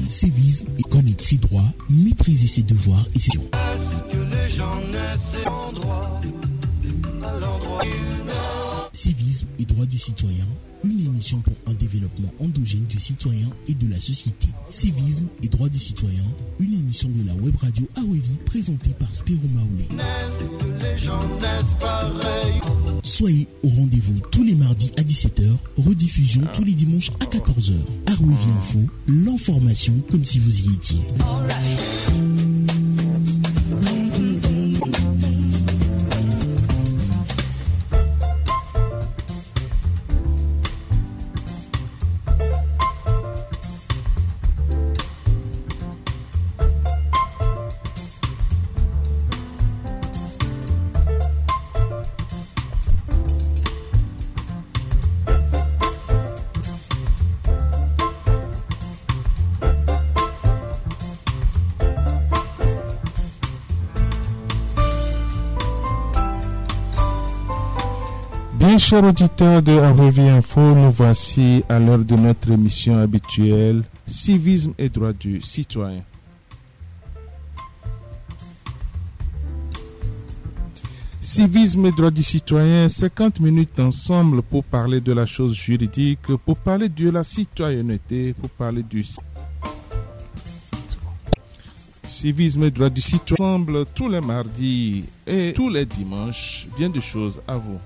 Civisme et connaître ses droits, maîtriser ses devoirs et ses actions. Est-ce que les gens naissent en droit à l'endroit Civisme et droits du citoyen, une émission pour un développement endogène du citoyen et de la société. Civisme et droits du citoyen, une émission de la web radio Awevi présentée par Spiro Maoulé. Est-ce que les gens naissent pareils? Soyez au rendez-vous tous les mardis à 17h, rediffusion tous les dimanches à 14h. Awevi Info, l'information comme si vous y étiez. Bien chers auditeurs de Awevi Info, nous voici à l'heure de notre émission habituelle Civisme et droits du citoyen. Civisme et droits du citoyen, 50 minutes ensemble pour parler de la chose juridique, pour parler de la citoyenneté, pour parler du civisme et droits du citoyen ensemble tous les mardis et tous les dimanches. Bien de choses à vous.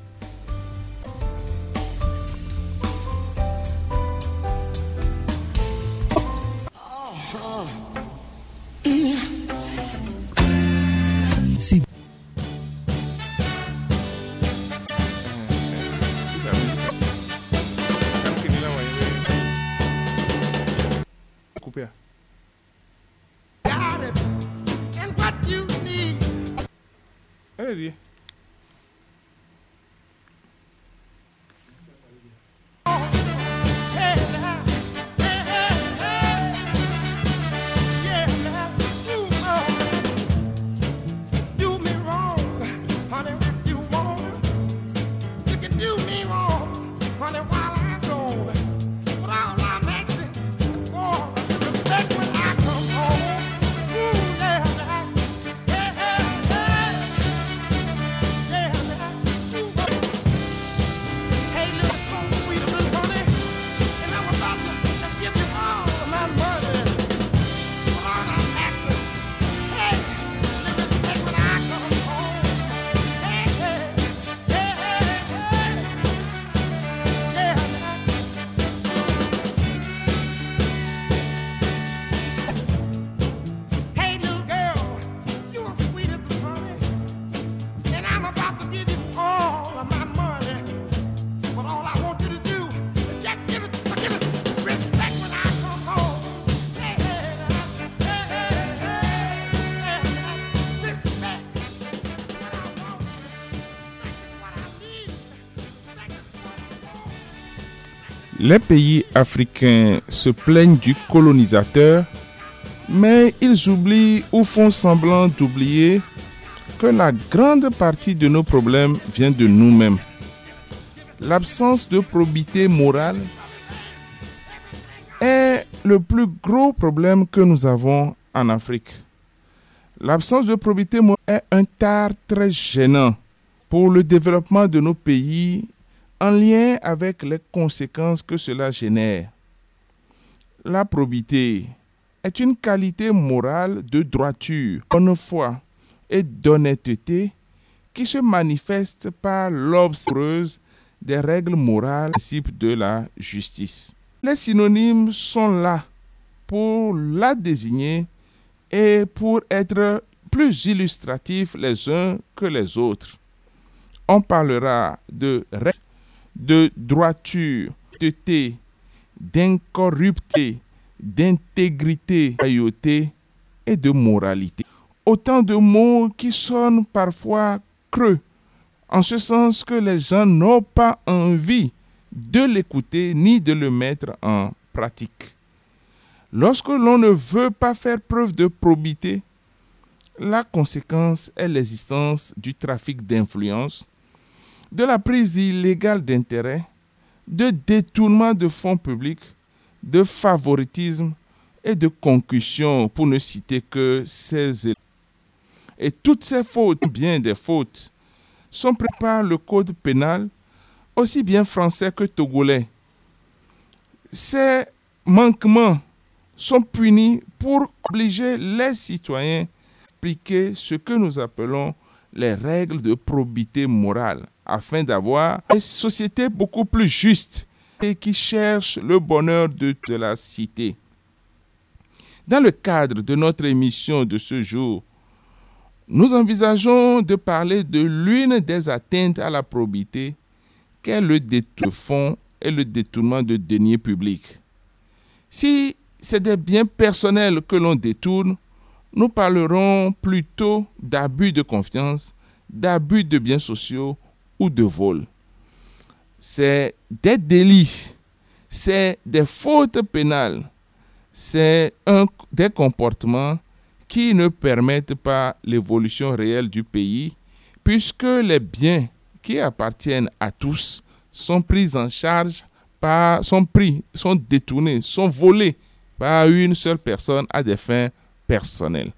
Allez. Les pays africains se plaignent du colonisateur, mais ils oublient ou font semblant d'oublier que la grande partie de nos problèmes vient de nous-mêmes. L'absence de probité morale est le plus gros problème que nous avons en Afrique. L'absence de probité morale est un tard très gênant pour le développement de nos pays en lien avec les conséquences que cela génère. La probité est une qualité morale de droiture, bonne foi et d'honnêteté qui se manifeste par l'observance des règles morales, principes de la justice. Les synonymes sont là pour la désigner et pour être plus illustratifs les uns que les autres. On parlera de règles, de droiture, d'honnêteté, d'incorruptibilité, d'intégrité, de loyauté et de moralité. Autant de mots qui sonnent parfois creux, en ce sens que les gens n'ont pas envie de l'écouter ni de le mettre en pratique. Lorsque l'on ne veut pas faire preuve de probité, la conséquence est l'existence du trafic d'influence, de la prise illégale d'intérêts, de détournement de fonds publics, de favoritisme et de concussion, pour ne citer que ces éléments. Et toutes ces fautes, bien des fautes, sont prises par le code pénal, aussi bien français que togolais. Ces manquements sont punis pour obliger les citoyens à appliquer ce que nous appelons les règles de probité morale, afin d'avoir une société beaucoup plus juste et qui cherche le bonheur de la cité. Dans le cadre de notre émission de ce jour, nous envisageons de parler de l'une des atteintes à la probité, qu'est le détournement de fonds et le détournement de deniers publics. Si c'est des biens personnels que l'on détourne, nous parlerons plutôt d'abus de confiance, d'abus de biens sociaux ou de vol. C'est des délits, c'est des fautes pénales, c'est des comportements qui ne permettent pas l'évolution réelle du pays, puisque les biens qui appartiennent à tous sont pris en charge, sont détournés, sont volés par une seule personne à des fins personnelles.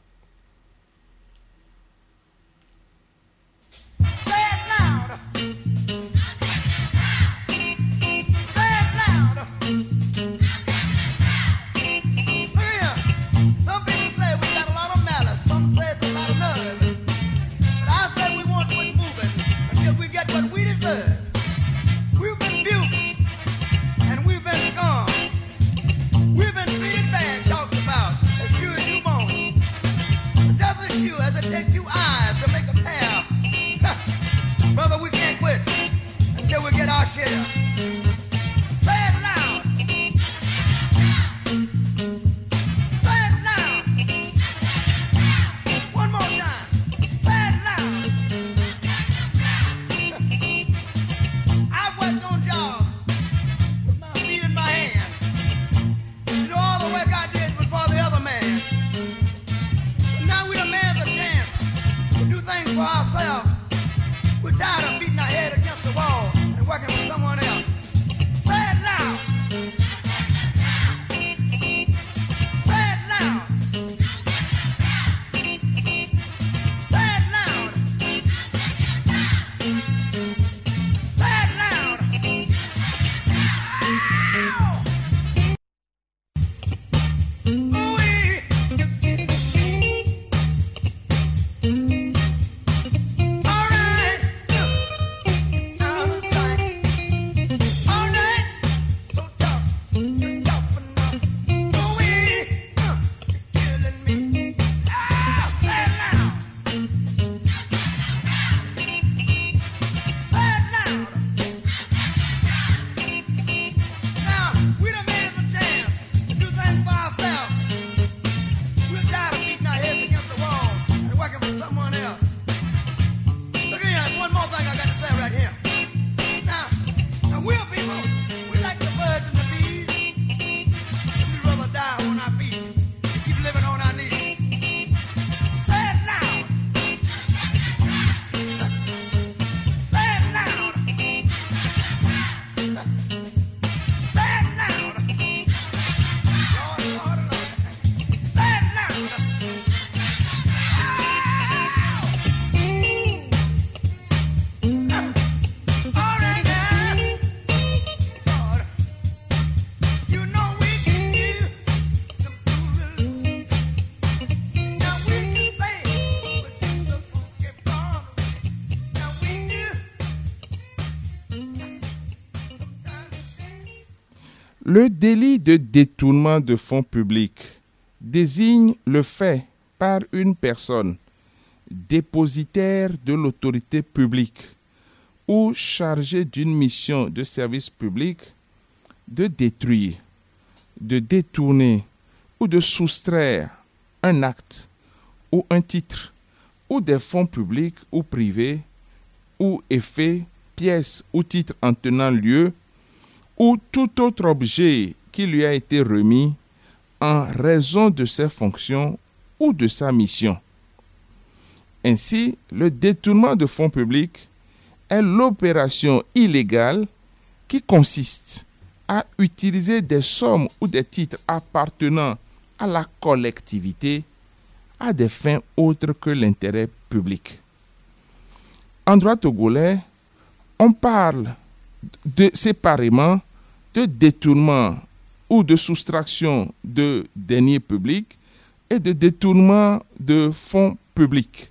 Le délit de détournement de fonds publics désigne le fait par une personne dépositaire de l'autorité publique ou chargée d'une mission de service public de détruire, de détourner ou de soustraire un acte ou un titre ou des fonds publics ou privés ou effets, pièces ou titres en tenant lieu ou tout autre objet qui lui a été remis en raison de ses fonctions ou de sa mission. Ainsi, le détournement de fonds publics est l'opération illégale qui consiste à utiliser des sommes ou des titres appartenant à la collectivité à des fins autres que l'intérêt public. En droit togolais, on parle séparément de détournement ou de soustraction de deniers publics et de détournement de fonds publics.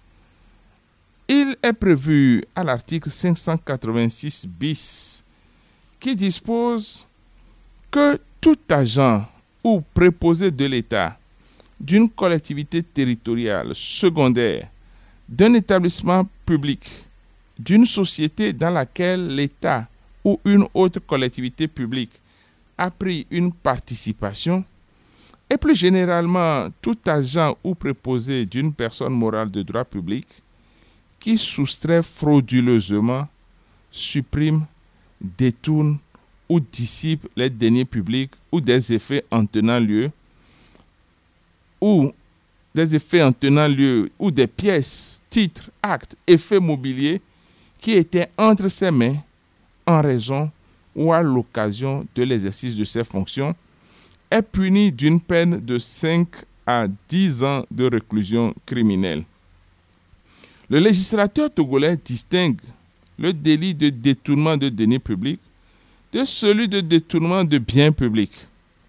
Il est prévu à l'article 586 bis qui dispose que tout agent ou préposé de l'État, d'une collectivité territoriale secondaire, d'un établissement public, d'une société dans laquelle l'État ou une autre collectivité publique a pris une participation, et plus généralement tout agent ou préposé d'une personne morale de droit public qui soustrait frauduleusement, supprime, détourne ou dissipe les deniers publics ou des effets en tenant lieu, ou des pièces, titres, actes, effets mobiliers qui étaient entre ses mains en raison ou à l'occasion de l'exercice de ses fonctions, est puni d'une peine de 5 à 10 ans de réclusion criminelle. Le législateur togolais distingue le délit de détournement de deniers publics de celui de détournement de biens publics.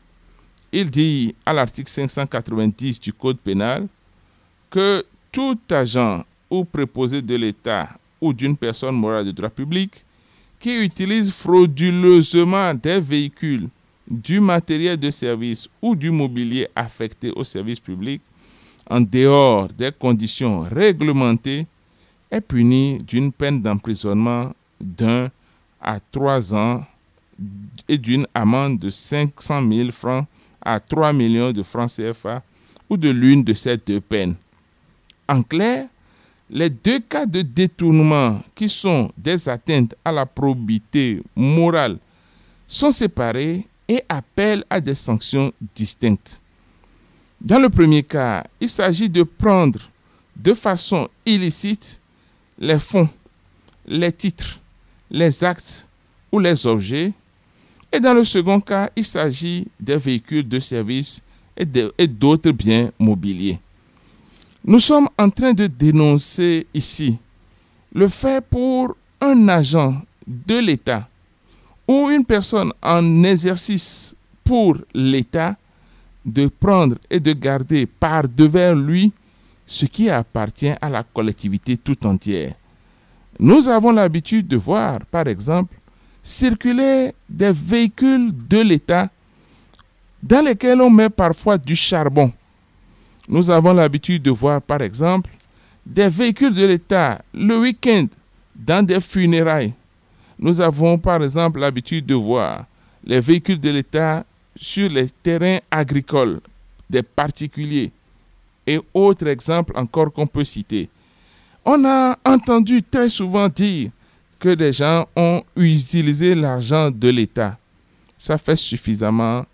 Il dit à l'article 590 du Code pénal que tout agent ou préposé de l'État ou d'une personne morale de droit public qui utilise frauduleusement des véhicules, du matériel de service ou du mobilier affecté au service public en dehors des conditions réglementées est puni d'une peine d'emprisonnement d'1 à 3 ans et d'une amende de 500 000 francs à 3 millions de francs CFA ou de l'une de ces deux peines. En clair, les deux cas de détournement qui sont des atteintes à la probité morale sont séparés et appellent à des sanctions distinctes. Dans le premier cas, il s'agit de prendre de façon illicite les fonds, les titres, les actes ou les objets. Et dans le second cas, il s'agit des véhicules de service et d'autres biens mobiliers. Nous sommes en train de dénoncer ici le fait pour un agent de l'État ou une personne en exercice pour l'État de prendre et de garder par devers lui ce qui appartient à la collectivité tout entière. Nous avons l'habitude de voir, par exemple, circuler des véhicules de l'État dans lesquels on met parfois du charbon. Nous avons l'habitude de voir, par exemple, des véhicules de l'État le week-end dans des funérailles. Nous avons, par exemple, l'habitude de voir les véhicules de l'État sur les terrains agricoles des particuliers et autres exemples encore qu'on peut citer. On a entendu très souvent dire que des gens ont utilisé l'argent de l'État. Ça fait suffisamment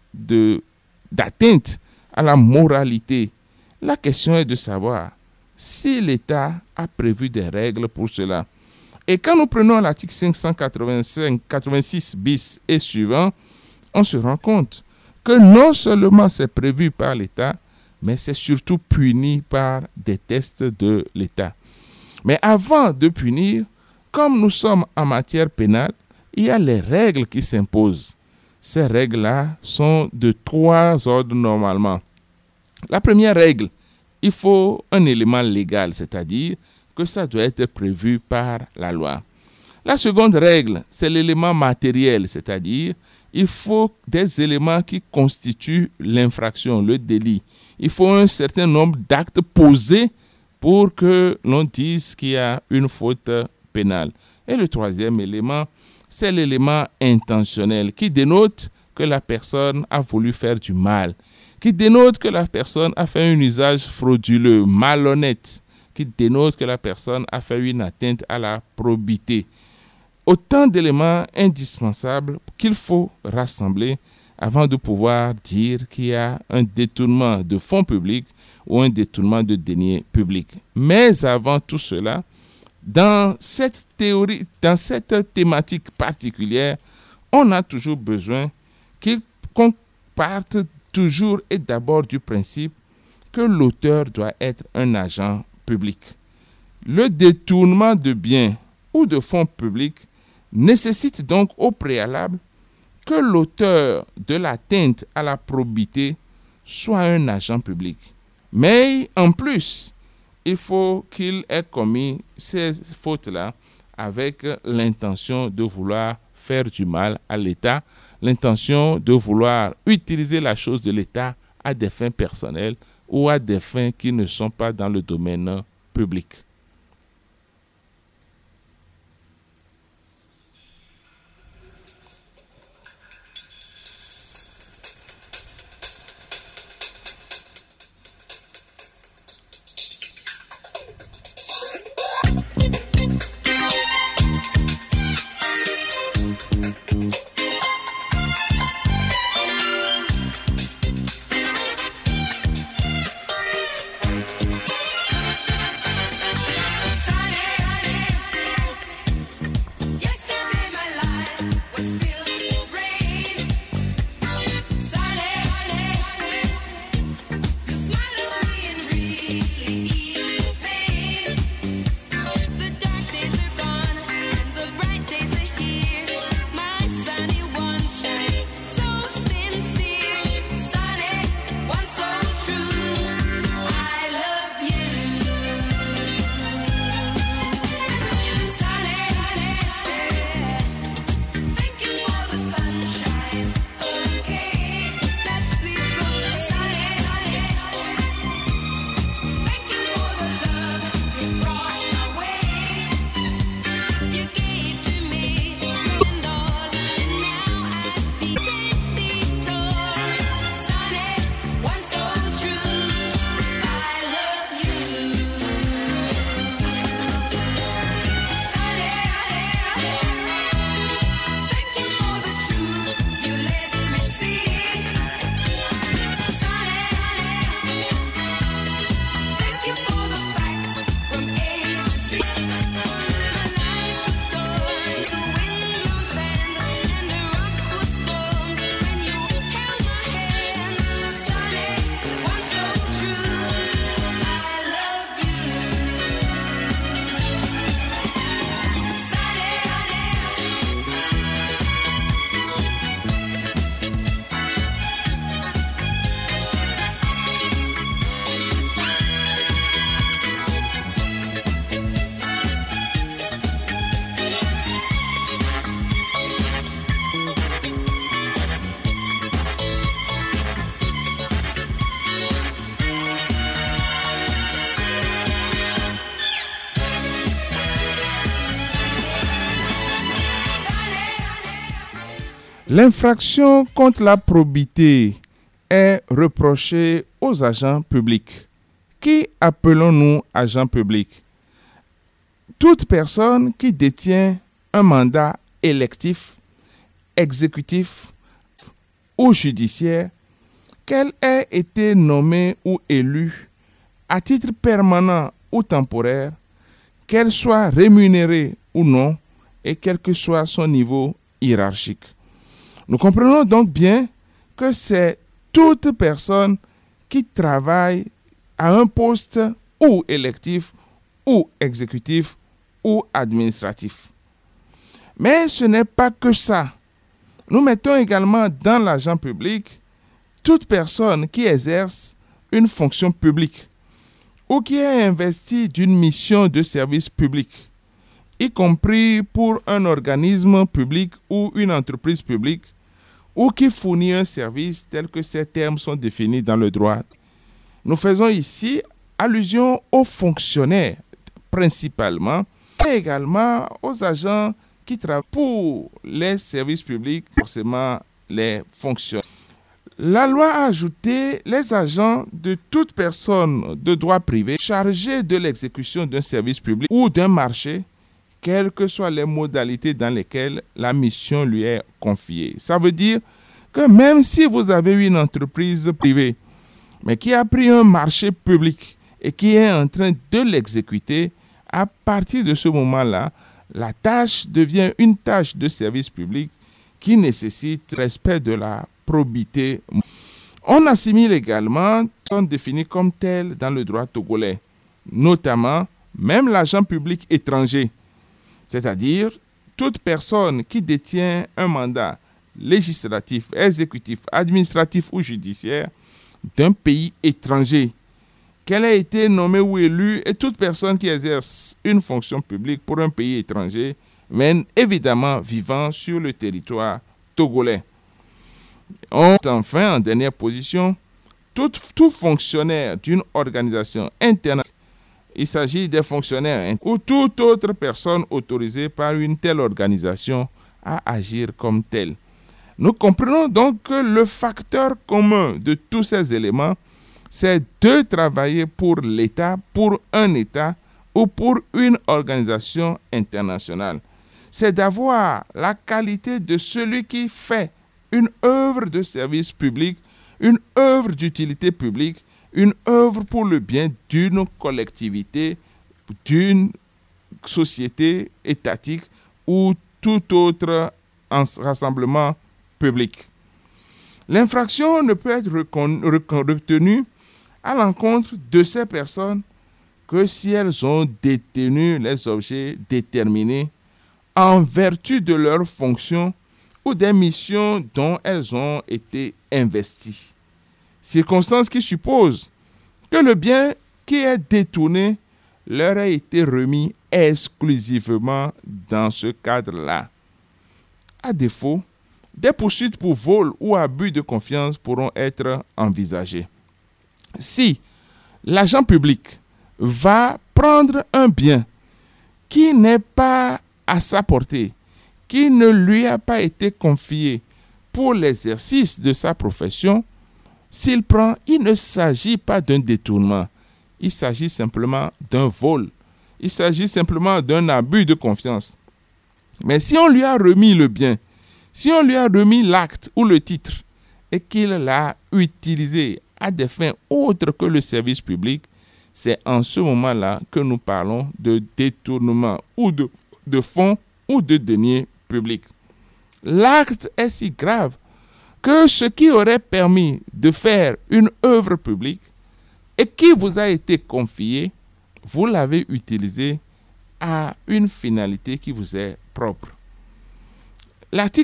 d'atteinte à la moralité. La question est de savoir si l'État a prévu des règles pour cela. Et quand nous prenons l'article 586 bis et suivant, on se rend compte que non seulement c'est prévu par l'État, mais c'est surtout puni par des textes de l'État. Mais avant de punir, comme nous sommes en matière pénale, il y a les règles qui s'imposent. Ces règles-là sont de 3 ordres normalement. La première règle, il faut un élément légal, c'est-à-dire que ça doit être prévu par la loi. La seconde règle, c'est l'élément matériel, c'est-à-dire il faut des éléments qui constituent l'infraction, le délit. Il faut un certain nombre d'actes posés pour que l'on dise qu'il y a une faute pénale. Et le troisième élément, c'est l'élément intentionnel qui dénote que la personne a voulu faire du mal, qui dénote que la personne a fait un usage frauduleux, malhonnête, qui dénote que la personne a fait une atteinte à la probité. Autant d'éléments indispensables qu'il faut rassembler avant de pouvoir dire qu'il y a un détournement de fonds publics ou un détournement de deniers publics. Mais avant tout cela, dans cette thématique particulière, on a toujours besoin qu'on parte toujours et d'abord du principe que l'auteur doit être un agent public. Le détournement de biens ou de fonds publics nécessite donc au préalable que l'auteur de l'atteinte à la probité soit un agent public. Mais en plus, il faut qu'il ait commis ces fautes-là avec l'intention de vouloir faire du mal à l'État, l'intention de vouloir utiliser la chose de l'État à des fins personnelles ou à des fins qui ne sont pas dans le domaine public. L'infraction contre la probité est reprochée aux agents publics. Qui appelons-nous agents publics? Toute personne qui détient un mandat électif, exécutif ou judiciaire, qu'elle ait été nommée ou élue à titre permanent ou temporaire, qu'elle soit rémunérée ou non, et quel que soit son niveau hiérarchique. Nous comprenons donc bien que c'est toute personne qui travaille à un poste ou électif ou exécutif ou administratif. Mais ce n'est pas que ça. Nous mettons également dans l'agent public toute personne qui exerce une fonction publique ou qui est investie d'une mission de service public, y compris pour un organisme public ou une entreprise publique, ou qui fournit un service tel que ces termes sont définis dans le droit. Nous faisons ici allusion aux fonctionnaires principalement, mais également aux agents qui travaillent pour les services publics, forcément les fonctionnaires. La loi a ajouté les agents de toute personne de droit privé chargée de l'exécution d'un service public ou d'un marché, quelles que soient les modalités dans lesquelles la mission lui est confiée. Ça veut dire que même si vous avez une entreprise privée, mais qui a pris un marché public et qui est en train de l'exécuter, à partir de ce moment-là, la tâche devient une tâche de service public qui nécessite respect de la probité. On assimile également, sont définis comme tels dans le droit togolais, notamment même l'agent public étranger, c'est-à-dire toute personne qui détient un mandat législatif, exécutif, administratif ou judiciaire d'un pays étranger, qu'elle ait été nommée ou élue, et toute personne qui exerce une fonction publique pour un pays étranger, mais évidemment vivant sur le territoire togolais. Enfin, en dernière position, tout fonctionnaire d'une organisation internationale, il s'agit des fonctionnaires ou toute autre personne autorisée par une telle organisation à agir comme telle. Nous comprenons donc que le facteur commun de tous ces éléments, c'est de travailler pour l'État, pour un État ou pour une organisation internationale. C'est d'avoir la qualité de celui qui fait une œuvre de service public, une œuvre d'utilité publique, une œuvre pour le bien d'une collectivité, d'une société étatique ou tout autre rassemblement public. L'infraction ne peut être retenue à l'encontre de ces personnes que si elles ont détenu les objets déterminés en vertu de leurs fonctions ou des missions dont elles ont été investies. Circonstance qui suppose que le bien qui est détourné leur a été remis exclusivement dans ce cadre-là. À défaut, des poursuites pour vol ou abus de confiance pourront être envisagées. Si l'agent public va prendre un bien qui n'est pas à sa portée, qui ne lui a pas été confié pour l'exercice de sa profession, s'il prend, il ne s'agit pas d'un détournement, il s'agit simplement d'un vol, il s'agit simplement d'un abus de confiance. Mais si on lui a remis le bien, si on lui a remis l'acte ou le titre et qu'il l'a utilisé à des fins autres que le service public, c'est en ce moment-là que nous parlons de détournement ou de fonds ou de deniers publics. L'acte est si grave que ce qui aurait permis de faire une œuvre publique et qui vous a été confié, vous l'avez utilisé à une finalité qui vous est propre. L'article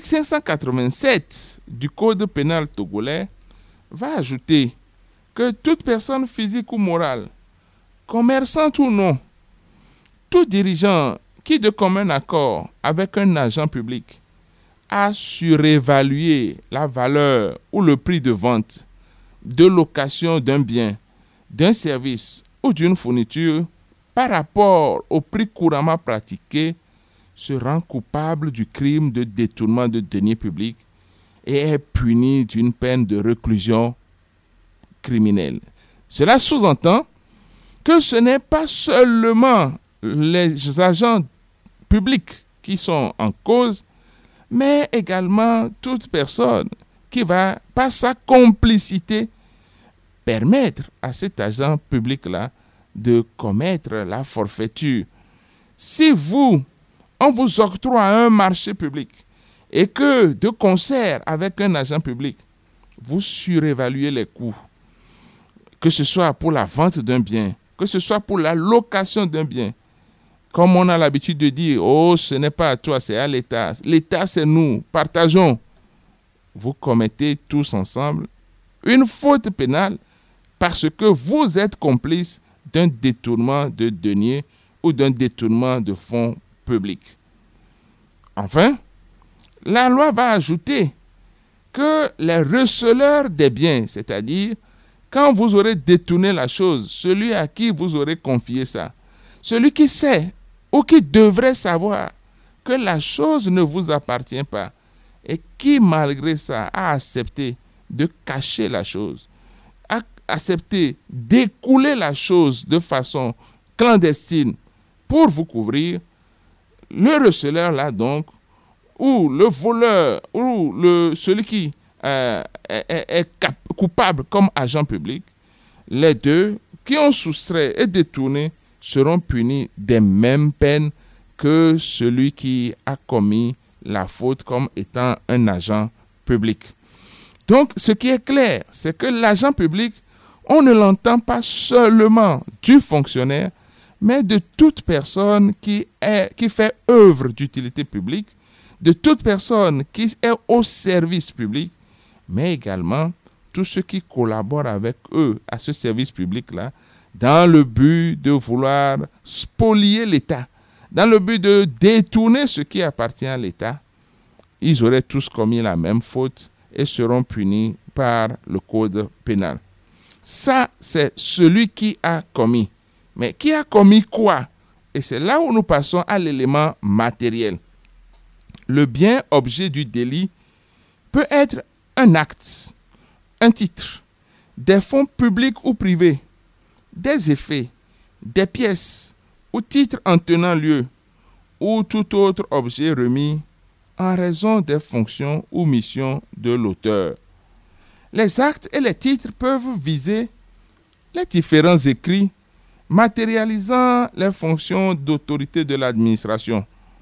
587 du Code pénal togolais va ajouter que toute personne physique ou morale, commerçante ou non, tout dirigeant qui, de commun accord avec un agent public, a surévalué la valeur ou le prix de vente, de location d'un bien, d'un service ou d'une fourniture par rapport au prix couramment pratiqué, se rend coupable du crime de détournement de deniers publics et est puni d'une peine de réclusion criminelle. Cela sous-entend que ce n'est pas seulement les agents publics qui sont en cause, mais également toute personne qui va, par sa complicité, permettre à cet agent public-là de commettre la forfaiture. Si on vous octroie un marché public et que, de concert avec un agent public, vous surévaluez les coûts, que ce soit pour la vente d'un bien, que ce soit pour la location d'un bien, comme on a l'habitude de dire, ce n'est pas à toi, c'est à l'État. L'État, c'est nous, partageons. Vous commettez tous ensemble une faute pénale parce que vous êtes complice d'un détournement de deniers ou d'un détournement de fonds publics. Enfin, la loi va ajouter que les receleurs des biens, c'est-à-dire quand vous aurez détourné la chose, celui à qui vous aurez confié ça, celui qui sait ou qui devrait savoir que la chose ne vous appartient pas et qui, malgré ça, a accepté de cacher la chose, a accepté d'écouler la chose de façon clandestine pour vous couvrir, le receleur là donc, ou le voleur, ou celui qui est coupable comme agent public, les deux qui ont soustrait et détourné seront punis des mêmes peines que celui qui a commis la faute comme étant un agent public. Donc, ce qui est clair, c'est que l'agent public, on ne l'entend pas seulement du fonctionnaire, mais de toute personne qui fait œuvre d'utilité publique, de toute personne qui est au service public, mais également tous ceux qui collaborent avec eux à ce service public-là, dans le but de vouloir spolier l'État, dans le but de détourner ce qui appartient à l'État. Ils auraient tous commis la même faute et seront punis par le code pénal. Ça, c'est celui qui a commis. Mais qui a commis quoi? Et c'est là où nous passons à l'élément matériel. Le bien objet du délit peut être un acte, un titre, des fonds publics ou privés, des effets, des pièces ou titres en tenant lieu, ou tout autre objet remis en raison des fonctions ou missions de l'auteur. Les actes et les titres peuvent viser les différents écrits matérialisant les fonctions d'autorité de l'administration.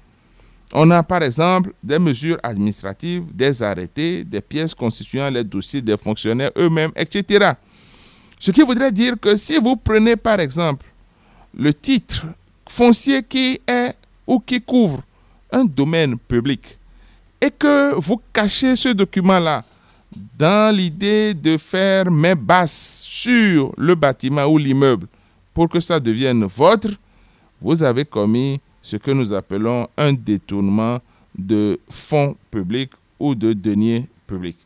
On a par exemple des mesures administratives, des arrêtés, des pièces constituant les dossiers des fonctionnaires eux-mêmes, etc. Ce qui voudrait dire que si vous prenez par exemple le titre foncier qui est ou qui couvre un domaine public et que vous cachez ce document-là dans l'idée de faire main basse sur le bâtiment ou l'immeuble pour que ça devienne votre, vous avez commis ce que nous appelons un détournement de fonds publics ou de deniers publics.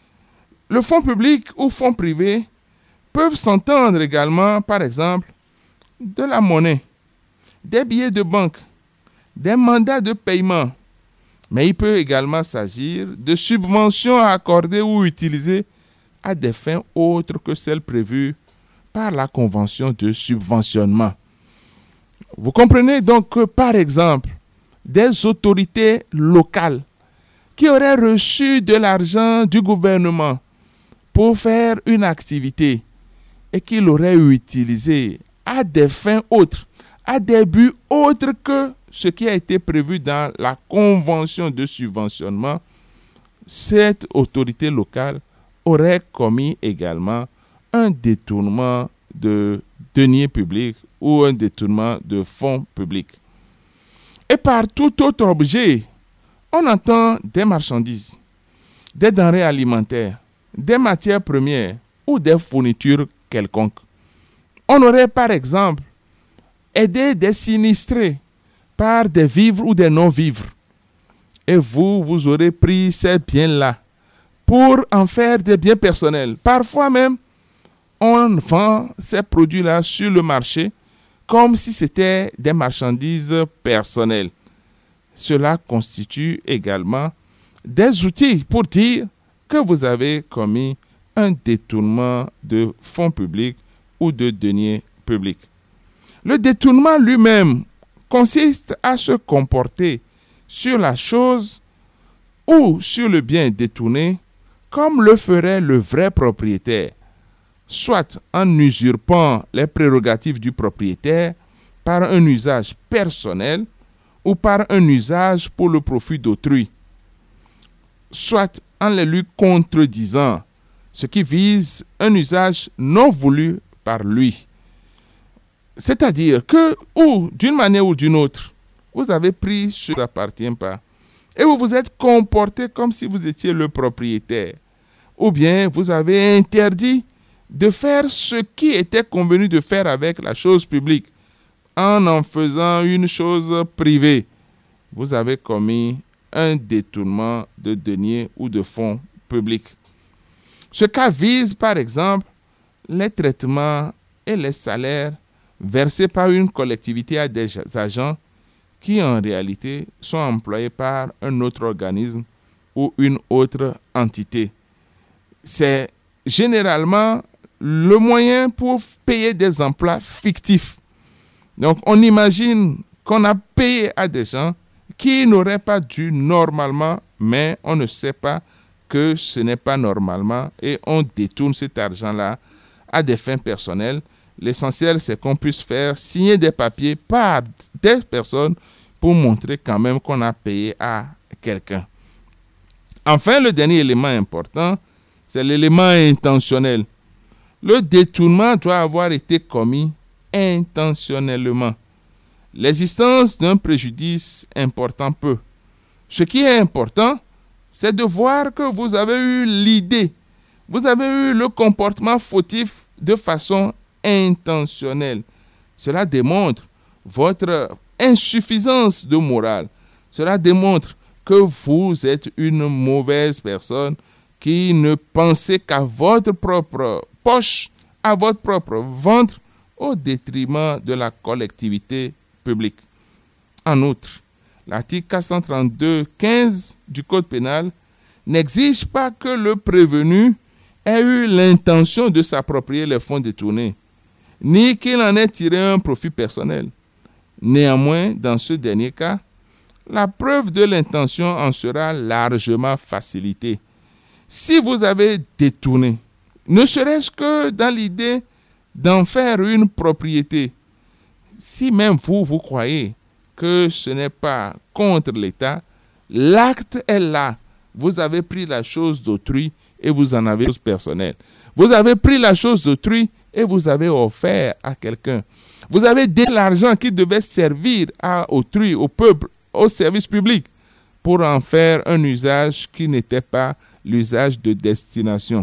Le fonds public ou fonds privés peuvent s'entendre également, par exemple, de la monnaie, des billets de banque, des mandats de paiement. Mais il peut également s'agir de subventions accordées ou utilisées à des fins autres que celles prévues par la convention de subventionnement. Vous comprenez donc que, par exemple, des autorités locales qui auraient reçu de l'argent du gouvernement pour faire une activité et qui l'auraient utilisé à des fins autres, à des buts autres que ce qui a été prévu dans la convention de subventionnement, cette autorité locale aurait commis également un détournement de deniers publics ou un détournement de fonds publics. Et par tout autre objet, on entend des marchandises, des denrées alimentaires, des matières premières ou des fournitures quelconques. On aurait par exemple aidé des sinistrés par des vivres ou des non-vivres. Et vous aurez pris ces biens-là pour en faire des biens personnels. Parfois même, on vend ces produits-là sur le marché comme si c'était des marchandises personnelles. Cela constitue également des outils pour dire que vous avez commis un détournement de fonds publics ou de deniers publics. Le détournement lui-même consiste à se comporter sur la chose ou sur le bien détourné comme le ferait le vrai propriétaire, soit en usurpant les prérogatives du propriétaire par un usage personnel ou par un usage pour le profit d'autrui, soit en les lui contredisant, ce qui vise un usage non voulu par lui. C'est-à-dire que, ou d'une manière ou d'une autre, vous avez pris ce qui ne vous appartient pas et vous vous êtes comporté comme si vous étiez le propriétaire. Ou bien vous avez interdit de faire ce qui était convenu de faire avec la chose publique en faisant une chose privée. Vous avez commis un détournement de deniers ou de fonds publics. Ce cas vise par exemple les traitements et les salaires versés par une collectivité à des agents qui en réalité sont employés par un autre organisme ou une autre entité. C'est généralement le moyen pour payer des emplois fictifs. Donc on imagine qu'on a payé à des gens qui n'auraient pas dû normalement, mais on ne sait pas que ce n'est pas normalement et on détourne cet argent-là à des fins personnelles. L'essentiel, c'est qu'on puisse faire signer des papiers par des personnes pour montrer quand même qu'on a payé à quelqu'un. Enfin, le dernier élément important, c'est l'élément intentionnel. Le détournement doit avoir été commis intentionnellement. L'existence d'un préjudice important peu. Ce qui est important, c'est de voir que vous avez eu l'idée, vous avez eu le comportement fautif de façon intentionnelle. Cela démontre votre insuffisance de morale. Cela démontre que vous êtes une mauvaise personne qui ne pensez qu'à votre propre poche, à votre propre ventre, au détriment de la collectivité publique. En outre, l'article 432-15 du Code pénal n'exige pas que le prévenu ait eu l'intention de s'approprier les fonds détournés, ni qu'il en ait tiré un profit personnel. Néanmoins, dans ce dernier cas, la preuve de l'intention en sera largement facilitée. Si vous avez détourné, ne serait-ce que dans l'idée d'en faire une propriété, si même vous croyez que ce n'est pas contre l'État, l'acte est là. Vous avez pris la chose d'autrui et vous en avez chose personnelle. Vous avez pris la chose d'autrui et vous avez offert à quelqu'un. Vous avez donné l'argent qui devait servir à autrui, au peuple, au service public, pour en faire un usage qui n'était pas l'usage de destination.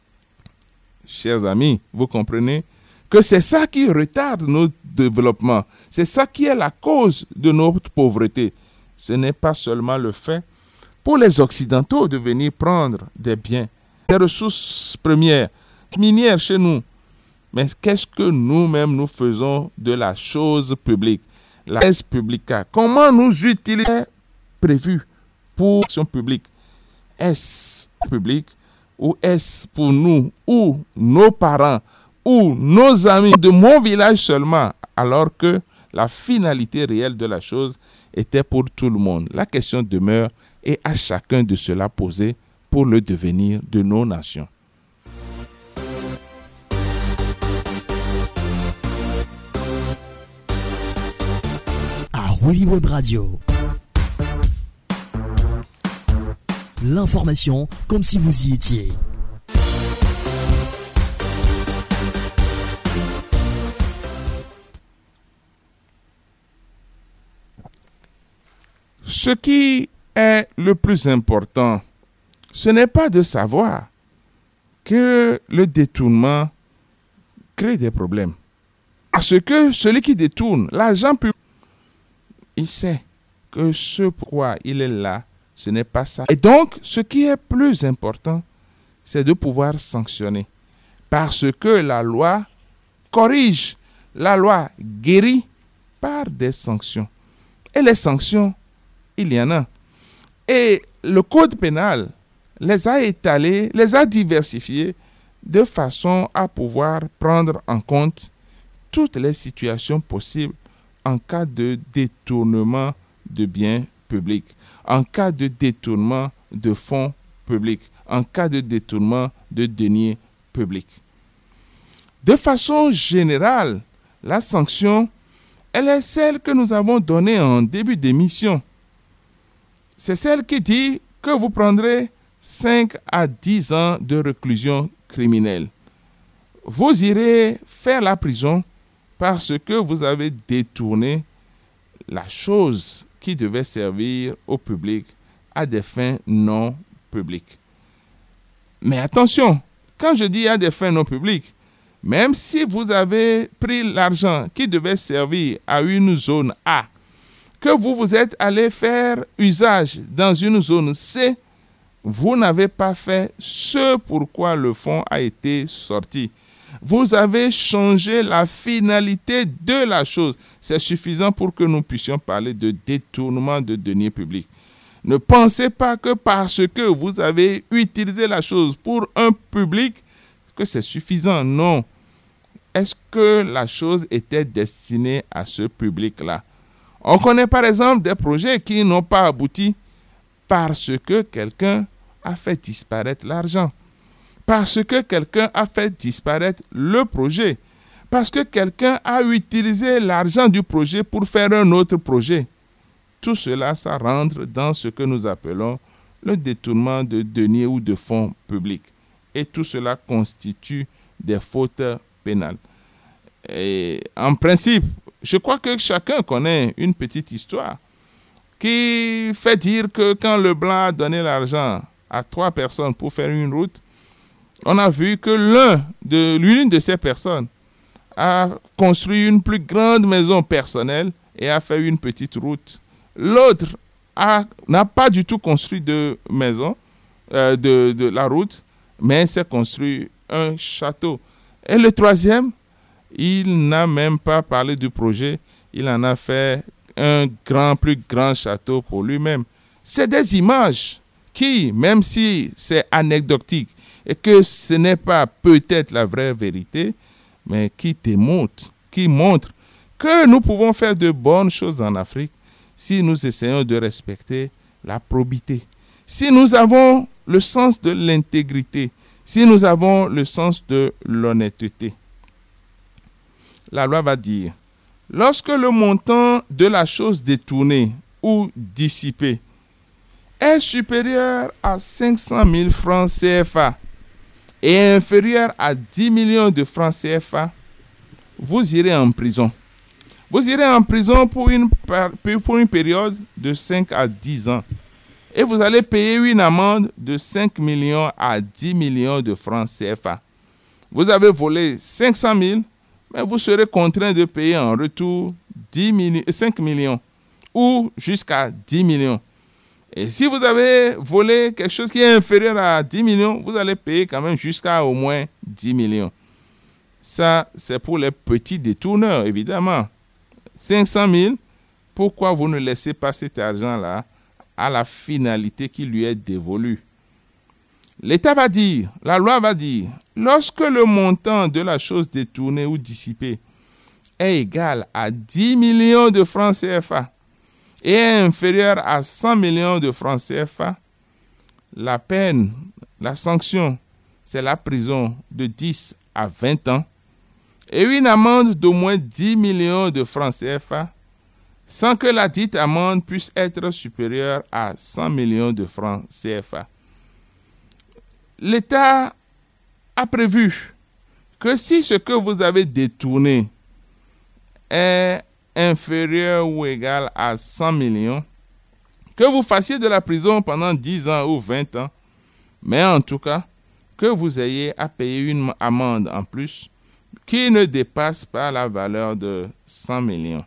Chers amis, vous comprenez que c'est ça qui retarde notre développement. C'est ça qui est la cause de notre pauvreté. Ce n'est pas seulement le fait pour les Occidentaux de venir prendre des biens, des ressources premières, minières chez nous. Mais qu'est-ce que nous-mêmes nous faisons de la chose publique, la res publica? Comment nous utilisons prévu pour l'action publique? Est-ce public ou est-ce pour nous ou nos parents ou nos amis de mon village seulement, alors que la finalité réelle de la chose était pour tout le monde? La question demeure et à chacun de se la poser pour le devenir de nos nations. À Hollywood Radio, l'information comme si vous y étiez. Ce qui est le plus important, ce n'est pas de savoir que le détournement crée des problèmes. Parce que celui qui détourne l'argent public, il sait que ce pourquoi il est là, ce n'est pas ça. Et donc, ce qui est plus important, c'est de pouvoir sanctionner. Parce que la loi corrige, la loi guérit par des sanctions. Et les sanctions, il y en a. Et le code pénal les a étalés, les a diversifiés de façon à pouvoir prendre en compte toutes les situations possibles en cas de détournement de biens publics, en cas de détournement de fonds publics, en cas de détournement de deniers publics. De façon générale, la sanction, elle est celle que nous avons donnée en début d'émission. C'est celle qui dit que vous prendrez 5 à 10 ans de réclusion criminelle. Vous irez faire la prison parce que vous avez détourné la chose qui devait servir au public à des fins non publiques. Mais attention, quand je dis à des fins non publiques, même si vous avez pris l'argent qui devait servir à une zone A, que vous êtes allé faire usage dans une zone C, vous n'avez pas fait ce pourquoi le fonds a été sorti. Vous avez changé la finalité de la chose. C'est suffisant pour que nous puissions parler de détournement de deniers publics. Ne pensez pas que parce que vous avez utilisé la chose pour un public, que c'est suffisant. Non. Est-ce que la chose était destinée à ce public-là? On connaît par exemple des projets qui n'ont pas abouti parce que quelqu'un a fait disparaître l'argent, parce que quelqu'un a fait disparaître le projet, parce que quelqu'un a utilisé l'argent du projet pour faire un autre projet. tout cela, ça rentre dans ce que nous appelons le détournement de deniers ou de fonds publics. Et tout cela constitue des fautes pénales. Et en principe, je crois que chacun connaît une petite histoire qui fait dire que quand Leblanc a donné l'argent à 3 personnes pour faire une route, on a vu que l'une de ces personnes a construit une plus grande maison personnelle et a fait une petite route. L'autre n'a pas du tout construit de maison, de la route, mais s'est construit un château. Et le troisième, il n'a même pas parlé du projet, il en a fait un plus grand château pour lui-même. C'est des images qui, même si c'est anecdotique et que ce n'est pas peut-être la vraie vérité, mais qui montrent que nous pouvons faire de bonnes choses en Afrique si nous essayons de respecter la probité, si nous avons le sens de l'intégrité, si nous avons le sens de l'honnêteté. La loi va dire, lorsque le montant de la chose détournée ou dissipée est supérieur à 500 000 francs CFA et inférieur à 10 millions de francs CFA, vous irez en prison. Vous irez en prison pour une période de 5 à 10 ans. Et vous allez payer une amende de 5 millions à 10 millions de francs CFA. Vous avez volé 500 000, mais vous serez contraint de payer en retour 5 millions ou jusqu'à 10 millions. Et si vous avez volé quelque chose qui est inférieur à 10 millions, vous allez payer quand même jusqu'à au moins 10 millions. Ça, c'est pour les petits détourneurs, évidemment. 500 000, pourquoi vous ne laissez pas cet argent-là à la finalité qui lui est dévolue? L'État va dire, la loi va dire, lorsque le montant de la chose détournée ou dissipée est égal à 10 millions de francs CFA et est inférieur à 100 millions de francs CFA, la peine, la sanction, c'est la prison de 10 à 20 ans et une amende d'au moins 10 millions de francs CFA sans que la dite amende puisse être supérieure à 100 millions de francs CFA. L'État a prévu que si ce que vous avez détourné est inférieur ou égal à 100 millions, que vous fassiez de la prison pendant 10 ans ou 20 ans, mais en tout cas, que vous ayez à payer une amende en plus qui ne dépasse pas la valeur de 100 millions.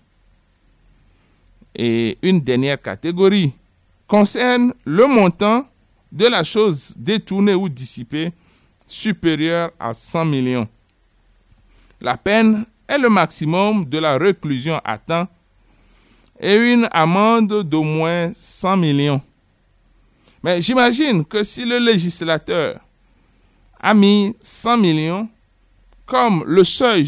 Et une dernière catégorie concerne le montant de la chose détournée ou dissipée supérieure à 100 millions. La peine est le maximum de la réclusion à temps et une amende d'au moins 100 millions. Mais j'imagine que si le législateur a mis 100 millions comme le seuil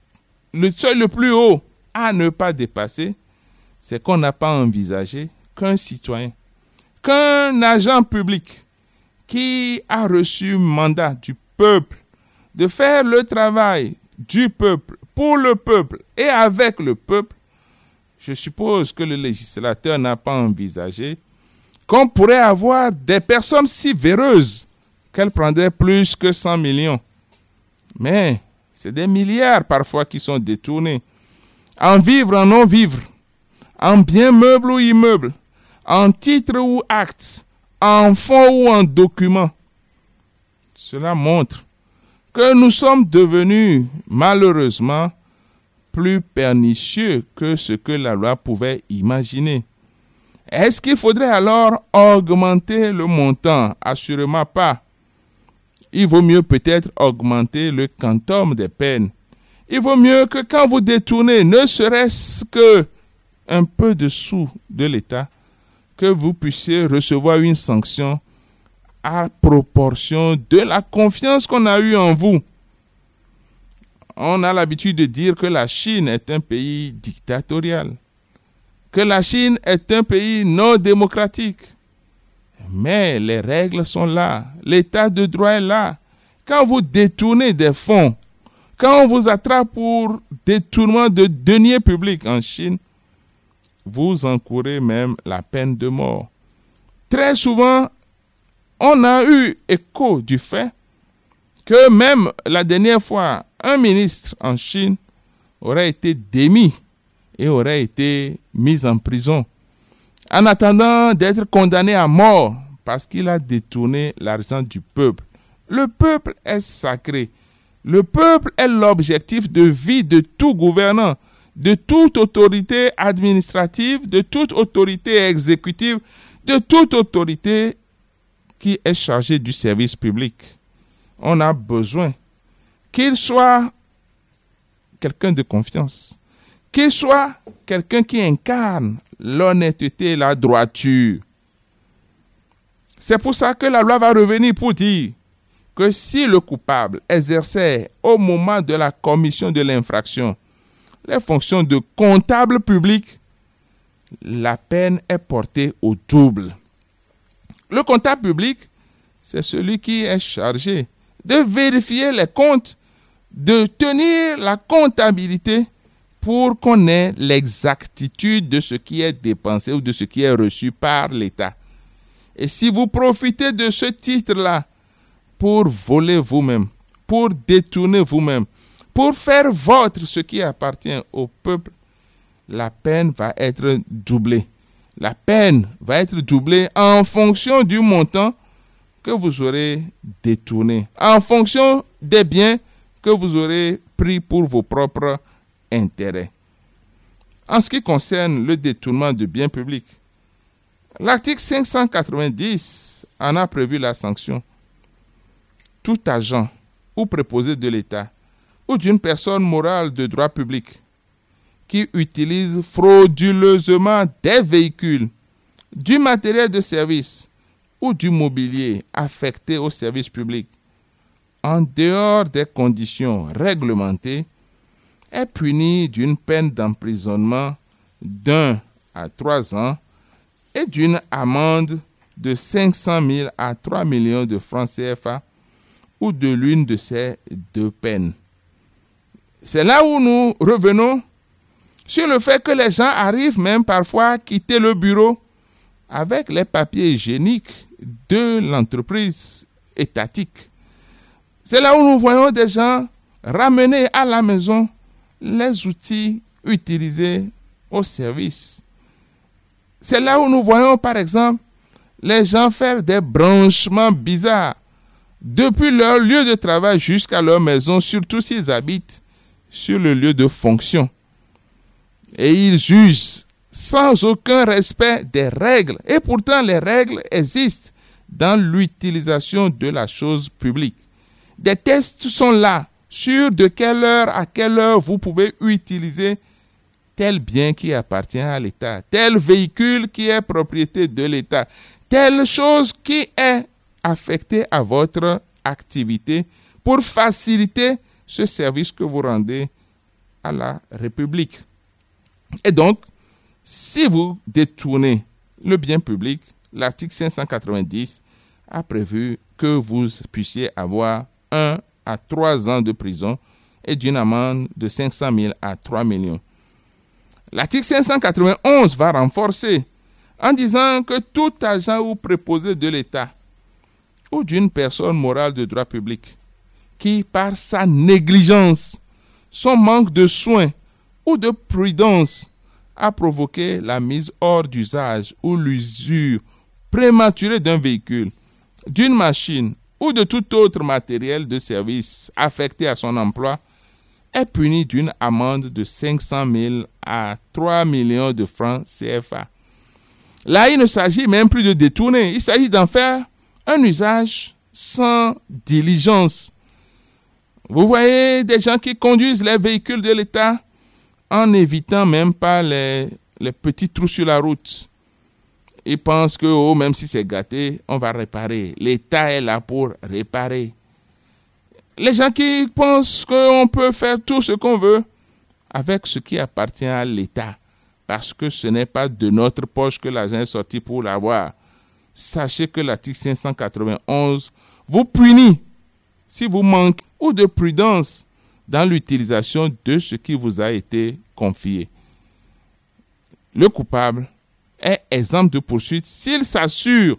le plus haut à ne pas dépasser, c'est qu'on n'a pas envisagé qu'un citoyen, qu'un agent public qui a reçu mandat du peuple de faire le travail du peuple, pour le peuple et avec le peuple, je suppose que le législateur n'a pas envisagé qu'on pourrait avoir des personnes si véreuses qu'elles prendraient plus que 100 millions. Mais c'est des milliards parfois qui sont détournés. En vivre, en non-vivre, en bien meuble ou immeuble, en titre ou acte, en fonds ou en document. Cela montre que nous sommes devenus, malheureusement, plus pernicieux que ce que la loi pouvait imaginer. Est-ce qu'il faudrait alors augmenter le montant? Assurément pas. Il vaut mieux peut-être augmenter le quantum des peines. Il vaut mieux que quand vous détournez, ne serait-ce que un peu de sous de l'État, que vous puissiez recevoir une sanction à proportion de la confiance qu'on a eue en vous. On a l'habitude de dire que la Chine est un pays dictatorial, que la Chine est un pays non démocratique. Mais les règles sont là, l'état de droit est là. Quand vous détournez des fonds, quand on vous attrape pour détournement de deniers publics en Chine, vous encourez même la peine de mort. Très souvent, on a eu écho du fait que même la dernière fois, un ministre en Chine aurait été démis et aurait été mis en prison en attendant d'être condamné à mort parce qu'il a détourné l'argent du peuple. Le peuple est sacré. Le peuple est l'objectif de vie de tout gouvernant, de toute autorité administrative, de toute autorité exécutive, de toute autorité qui est chargée du service public. On a besoin qu'il soit quelqu'un de confiance, qu'il soit quelqu'un qui incarne l'honnêteté et la droiture. C'est pour ça que la loi va revenir pour dire que si le coupable exerçait au moment de la commission de l'infraction les fonctions de comptable public, la peine est portée au double. Le comptable public, c'est celui qui est chargé de vérifier les comptes, de tenir la comptabilité pour qu'on ait l'exactitude de ce qui est dépensé ou de ce qui est reçu par l'État. Et si vous profitez de ce titre-là pour voler vous-même, pour détourner vous-même, pour faire vôtre ce qui appartient au peuple, la peine va être doublée. La peine va être doublée en fonction du montant que vous aurez détourné, en fonction des biens que vous aurez pris pour vos propres intérêts. En ce qui concerne le détournement de biens publics, l'article 590 en a prévu la sanction. Tout agent ou préposé de l'État ou d'une personne morale de droit public qui utilise frauduleusement des véhicules, du matériel de service ou du mobilier affecté au service public en dehors des conditions réglementées est puni d'une peine d'emprisonnement d'1 à 3 ans et d'une amende de 500 000 à 3 millions de francs CFA ou de l'une de ces deux peines. C'est là où nous revenons sur le fait que les gens arrivent même parfois à quitter le bureau avec les papiers hygiéniques de l'entreprise étatique. C'est là où nous voyons des gens ramener à la maison les outils utilisés au service. C'est là où nous voyons par exemple les gens faire des branchements bizarres depuis leur lieu de travail jusqu'à leur maison, surtout s'ils habitent sur le lieu de fonction. Et ils usent sans aucun respect des règles. Et pourtant, les règles existent dans l'utilisation de la chose publique. Des tests sont là sur de quelle heure à quelle heure vous pouvez utiliser tel bien qui appartient à l'État, tel véhicule qui est propriété de l'État, telle chose qui est affectée à votre activité pour faciliter ce service que vous rendez à la République. Et donc, si vous détournez le bien public, l'article 590 a prévu que vous puissiez avoir 1 à 3 ans de prison et d'une amende de 500 000 à 3 millions. L'article 591 va renforcer en disant que tout agent ou préposé de l'État ou d'une personne morale de droit public qui, par sa négligence, son manque de soin ou de prudence, a provoqué la mise hors d'usage ou l'usure prématurée d'un véhicule, d'une machine ou de tout autre matériel de service affecté à son emploi, est puni d'une amende de 500 000 à 3 millions de francs CFA. Là, il ne s'agit même plus de détourner, il s'agit d'en faire un usage sans diligence. Vous voyez des gens qui conduisent les véhicules de l'État en n'évitant même pas les petits trous sur la route. Ils pensent que même si c'est gâté, on va réparer. L'État est là pour réparer. Les gens qui pensent qu'on peut faire tout ce qu'on veut avec ce qui appartient à l'État, parce que ce n'est pas de notre poche que l'argent est sorti pour l'avoir. Sachez que l'article 591 vous punit si vous manquez ou de prudence dans l'utilisation de ce qui vous a été confié. le coupable est exempt de poursuite s'il assure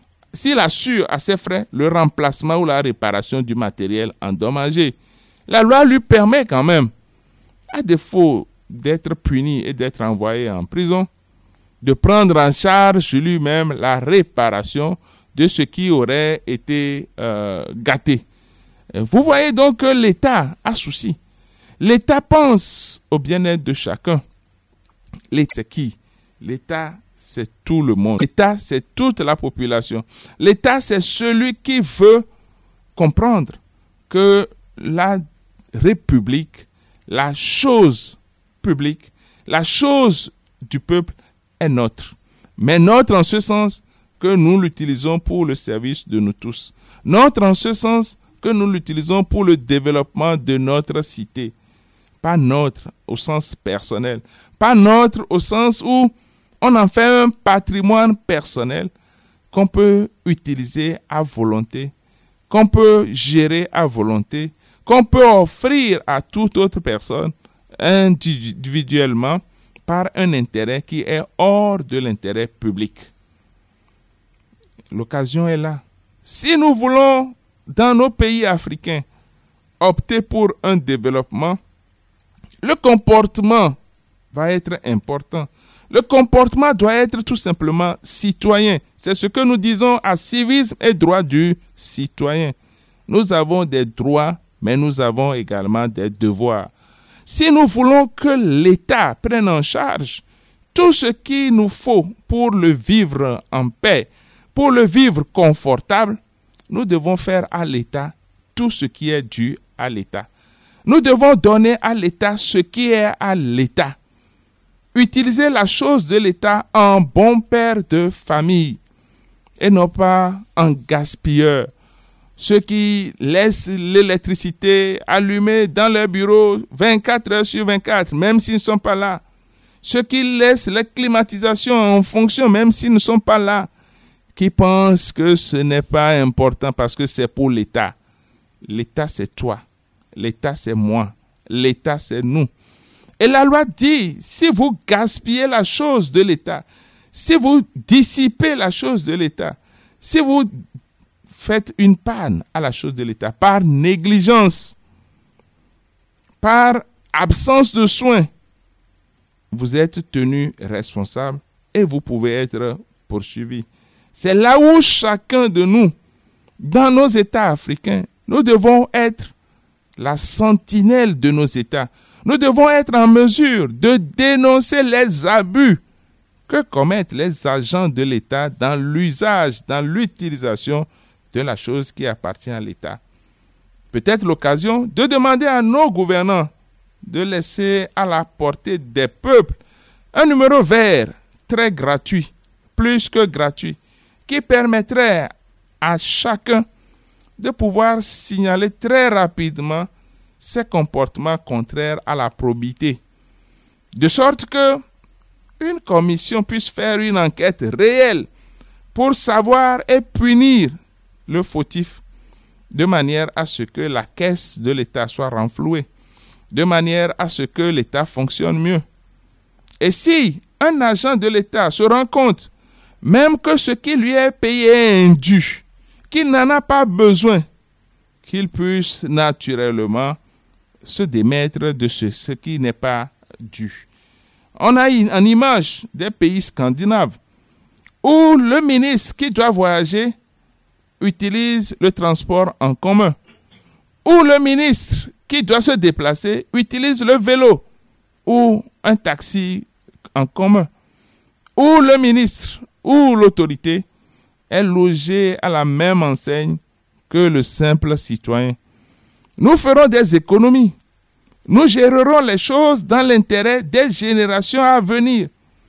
à ses frais le remplacement ou la réparation du matériel endommagé. La loi lui permet quand même, à défaut d'être puni et d'être envoyé en prison, de prendre en charge lui-même la réparation de ce qui aurait été gâté. Vous voyez donc que l'État a souci. L'État pense au bien-être de chacun. L'État, c'est qui? L'État, c'est tout le monde. L'État, c'est toute la population. L'État, c'est celui qui veut comprendre que la République, la chose publique, la chose du peuple est notre. Mais notre en ce sens que nous l'utilisons pour le service de nous tous. Notre en ce sens que nous l'utilisons pour le développement de notre cité. Pas notre au sens personnel. Pas notre au sens où on en fait un patrimoine personnel qu'on peut utiliser à volonté, qu'on peut gérer à volonté, qu'on peut offrir à toute autre personne individuellement par un intérêt qui est hors de l'intérêt public. L'occasion est là. Si nous voulons, dans nos pays africains, opter pour un développement, le comportement va être important. Le comportement doit être tout simplement citoyen. C'est ce que nous disons à civisme et droit du citoyen. Nous avons des droits, mais nous avons également des devoirs. Si nous voulons que l'État prenne en charge tout ce qu'il nous faut pour le vivre en paix, pour le vivre confortable, nous devons faire à l'État tout ce qui est dû à l'État. Nous devons donner à l'État ce qui est à l'État. Utiliser la chose de l'État en bon père de famille et non pas en gaspilleur. Ceux qui laissent l'électricité allumée dans leur bureau 24 heures sur 24, même s'ils ne sont pas là. Ceux qui laissent la climatisation en fonction, même s'ils ne sont pas là. Qui pensent que ce n'est pas important parce que c'est pour l'État. L'État, c'est toi. L'État, c'est moi. L'État, c'est nous. Et la loi dit, si vous gaspillez la chose de l'État, si vous dissipez la chose de l'État, si vous faites une panne à la chose de l'État par négligence, par absence de soins, vous êtes tenu responsable et vous pouvez être poursuivi. C'est là où chacun de nous, dans nos États africains, nous devons être la sentinelle de nos États. Nous devons être en mesure de dénoncer les abus que commettent les agents de l'État dans l'usage, dans l'utilisation de la chose qui appartient à l'État. Peut-être l'occasion de demander à nos gouvernants de laisser à la portée des peuples un numéro vert très gratuit, plus que gratuit, qui permettrait à chacun de pouvoir signaler très rapidement ces comportements contraires à la probité. De sorte que une commission puisse faire une enquête réelle pour savoir et punir le fautif, de manière à ce que la caisse de l'État soit renflouée, de manière à ce que l'État fonctionne mieux. Et si un agent de l'État se rend compte même que ce qui lui est payé est indu, qu'il n'en a pas besoin, qu'il puisse naturellement se démettre de ce qui n'est pas dû. On a une image des pays scandinaves où le ministre qui doit voyager utilise le transport en commun, où le ministre qui doit se déplacer utilise le vélo ou un taxi en commun, où le ministre ou l'autorité est logé à la même enseigne que le simple citoyen. Nous ferons des économies. Nous gérerons les choses dans l'intérêt des générations à venir.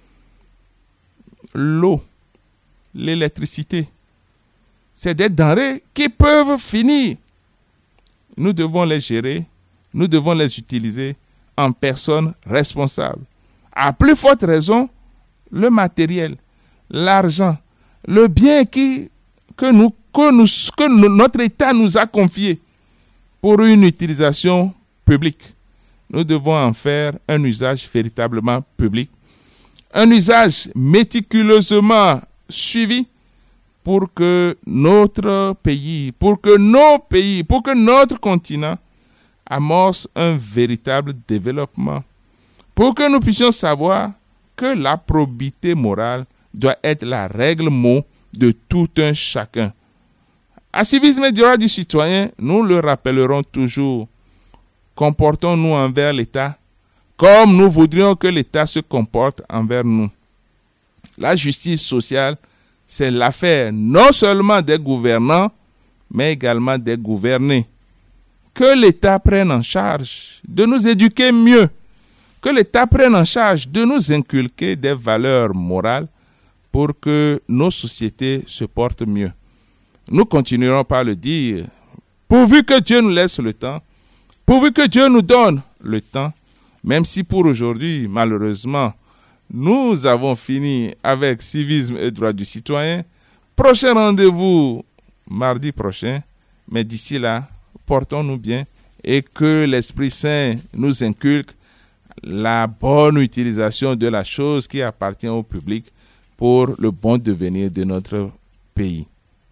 L'eau, l'électricité, c'est des denrées qui peuvent finir. Nous devons les gérer, nous devons les utiliser en personnes responsables. À plus forte raison, le matériel, l'argent, le bien que notre État nous a confié pour une utilisation publique. Nous devons en faire un usage véritablement public, un usage méticuleusement suivi pour que notre pays, pour que notre continent amorce un véritable développement, pour que nous puissions savoir que la probité morale doit être la règle mot de tout un chacun. À Civisme et droit du citoyen, nous le rappellerons toujours. Comportons-nous envers l'État comme nous voudrions que l'État se comporte envers nous. La justice sociale, c'est l'affaire non seulement des gouvernants, mais également des gouvernés. Que l'État prenne en charge de nous éduquer mieux, que l'État prenne en charge de nous inculquer des valeurs morales pour que nos sociétés se portent mieux. Nous continuerons par le dire, pourvu que Dieu nous laisse le temps, pourvu que Dieu nous donne le temps, même si pour aujourd'hui, malheureusement, nous avons fini avec civisme et droit du citoyen. Prochain rendez-vous mardi prochain, mais d'ici là, portons-nous bien et que l'Esprit Saint nous inculque la bonne utilisation de la chose qui appartient au public pour le bon devenir de notre pays.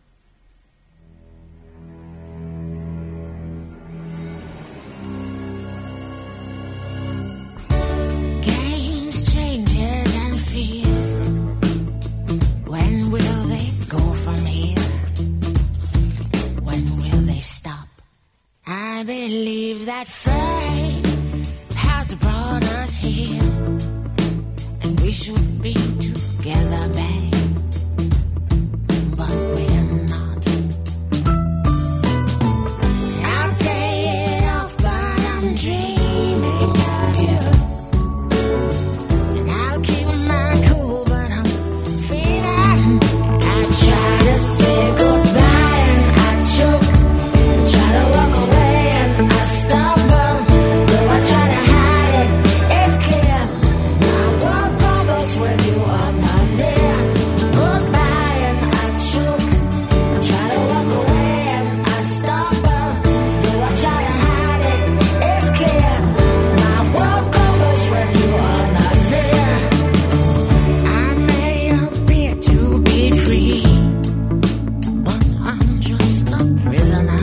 I believe that fate has brought us here, and we should be together, babe, but we're not. I play it off, but I'm dreaming of you, and I'll keep my cool, but I'm feeling. I try to say goodbye and I choke, I try to walk away. I stumble, though I try to hide it, it's clear. My world crumbles when you are not there. Goodbye and I choke, I try to walk away and I stumble, though I try to hide it, it's clear. My world crumbles when you are not there. I may appear to be free, but I'm just a prisoner.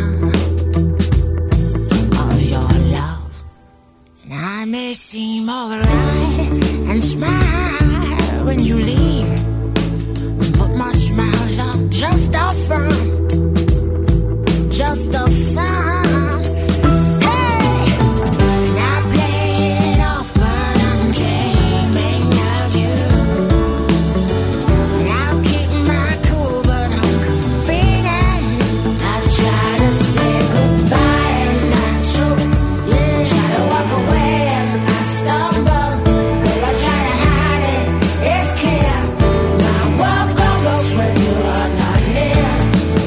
I may seem alright and smile when you leave, but my smiles are just a front, just a front. Hey, and I play it off, but I'm dreaming of you, and I'll keep my cool, but I'm feeling. I try to say goodbye and I choke. Try to walk away and I stumble, though I try to hide it, it's clear. My world crumbles when you are not near.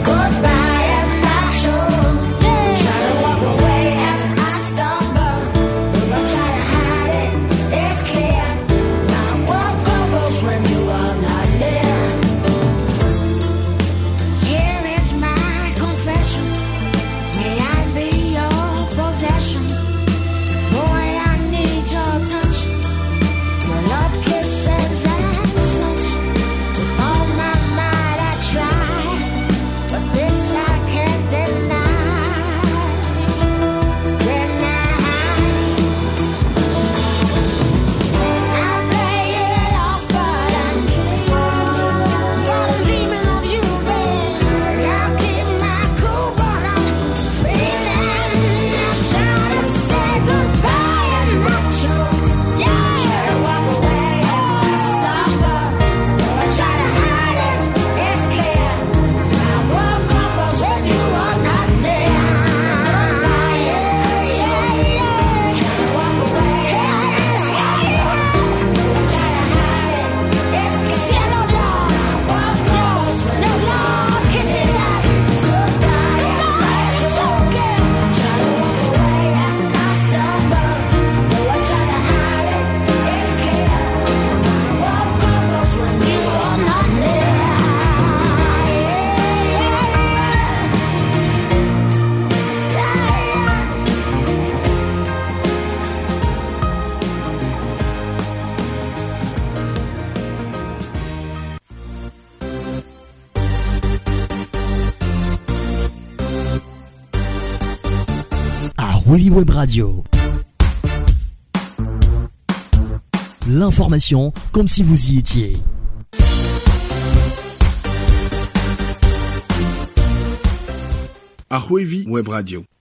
Weli Web Radio. L'information comme si vous y étiez. À Weli Web Radio.